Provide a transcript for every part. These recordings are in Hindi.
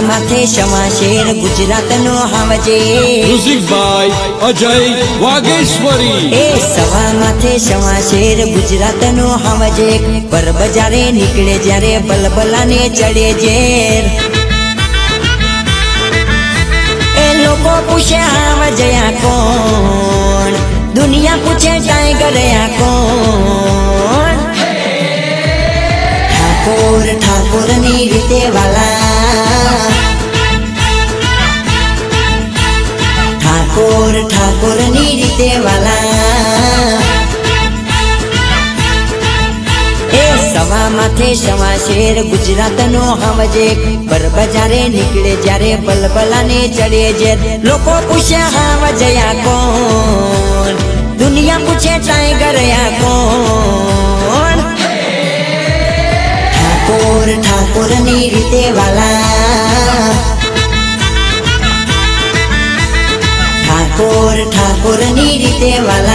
माथे शमाशेर गुजरात नो हावजे। Music by Ajay Vageshwari. ए सवा माथे शमाशेर गुजरात नो हावजे। पर बजारे निकले जारे बलबला ने चढ़े जेर। ए लोगो पूछे हावजया कौन, दुनिया पूछे टाइगर या कौन। ठाकुर ठाकुर नी रीते वाला, ठाकुर ठाकुर नी रीते वाला। ए सवा माथे शमाशेर गुजरात नो हावजे। पर बजारे निकले जारे बलबला ने चढ़े जे। लोको पूछे हावजया कौन, दुनिया पूछे टाइगर या कौन। ठाकुर ठाकुर नी रीते वाला, ठाकुर ठाकुर नी रीते वाला।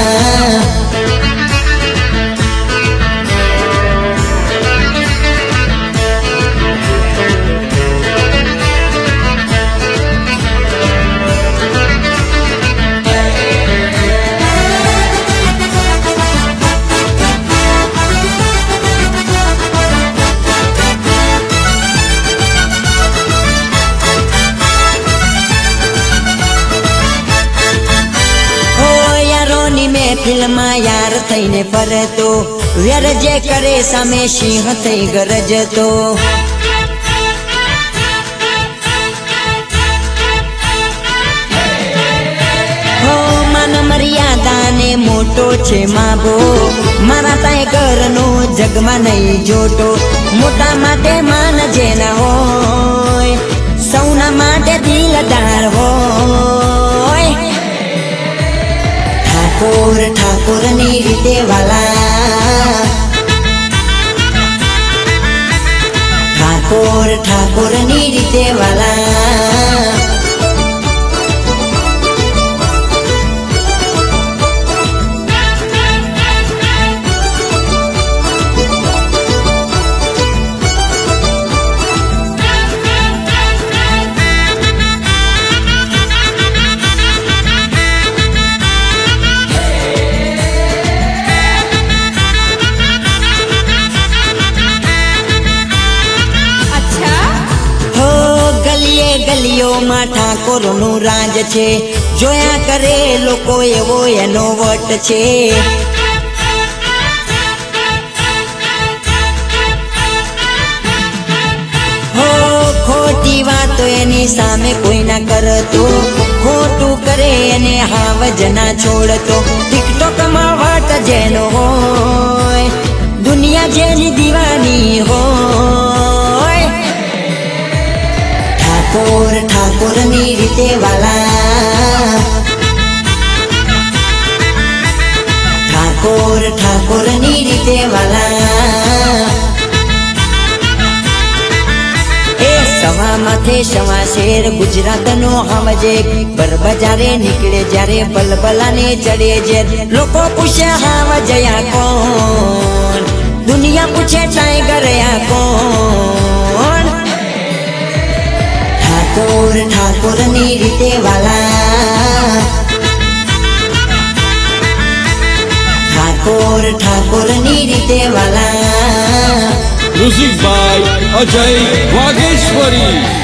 फिल्म यार थईने फरतो, व्यर जे करे सामे सिंह थई गरजतो। हो मन मर्यादा ने मोटो छे मागो, मारा टाइगर नो जगमा नहीं जोटो। मोटा माटे मान जे न होय, सौना माटे दिलदार होय। ठाकुर ठाकुर नी रीते वाला, ठाकुर ठाकुर नी रीते वाला। गलियों में ठाकुर नु राज छे, जोया करे लोको एवो एनो वट छे। हो खोटी बात एनी सामे कोई ना करतो, खोटू करे एने हावज ना छोड़तो। टिकटॉक में वट जेनो होय, दुनिया जेनी दीवानी होय। ठाकुर ठाकुर नी रीते वाला, ठाकुर ठाकुर नी रीते वाला। ए सवा माथे शमाशेर गुजरात नो हावजे। पर बजारे निकले जारे बलबला ने चढ़े जे। लोको पूछे हावजया कौन, दुनिया पूछे टाइगर या कौन। ठाकुर ठाकुर नी रीते वाला, ठाकुर ठाकुर नी रीते वाला। Music by Ajay Vageshwari.